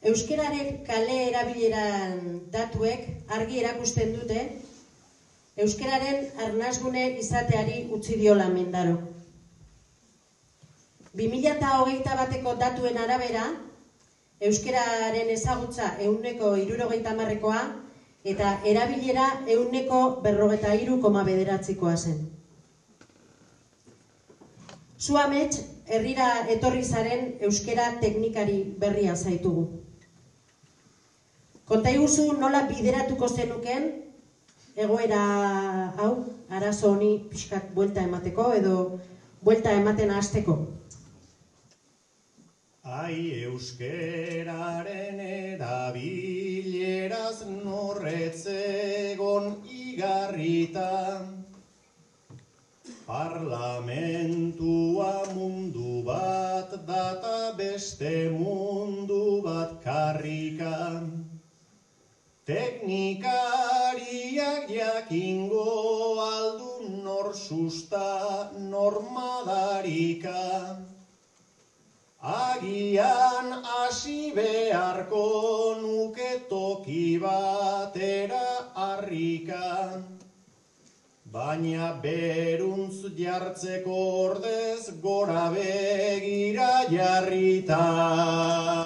Euskararen kale erabileran datuek argi erakusten dute euskararen arnasgune izateari utzi diola Mendaro. 2021ko datuen arabera, euskararen ezagutza 60%koa eta erabilera 43,9%koa zen. Zu amets, herrira etorri zaren euskara teknikari berria zaitugu. Konta iguzu nola bideratuko zenuken egoera hau, arazo honi pixkat buelta emateko edo buelta ematen hasteko. Ai euskeraren erabileraz norretzegon igarrita, parlamentua mundu bat data beste mundu bat karrika, teknikariak jakingo aldu nor susta normadarika, agian hasi beharko nuke toki batera harrika, baina beruntz jartzeko ordez gora begira jarrita.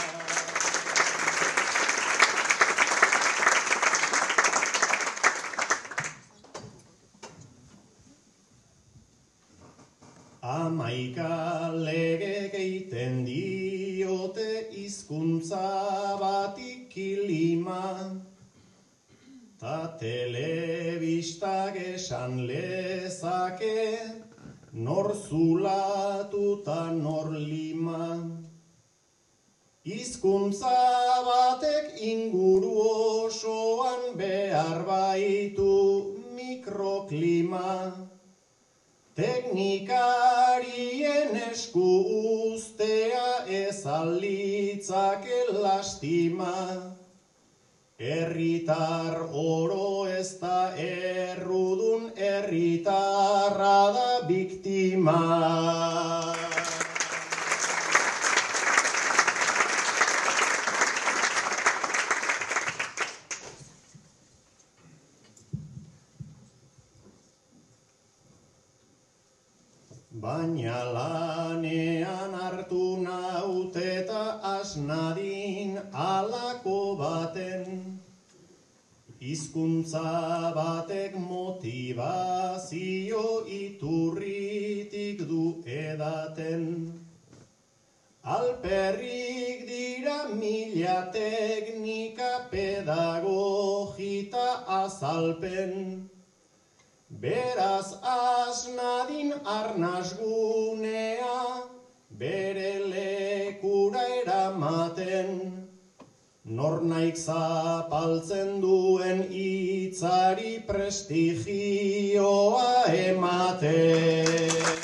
Hamaika lege egiten diote hizkuntza bati kilima, ta telebistak esan lezake nor zulatu ta nor lima. Hizkuntza batek inguru osoan behar baitu mikroklima, teknikarien esku uztea ez alitzake lastima. Herritar oro ez da errudun, herritarra da biktima. Baina lanean hartu naute eta asnadin alako baten, hizkuntza batek motivazio iturritik du edaten. Alperrik dira mila teknika pedagogita azalpen, beraz asnadin arnasgunea bere lekura eramaten, nornaik zapaltzen duen hitzari prestigioa ematen.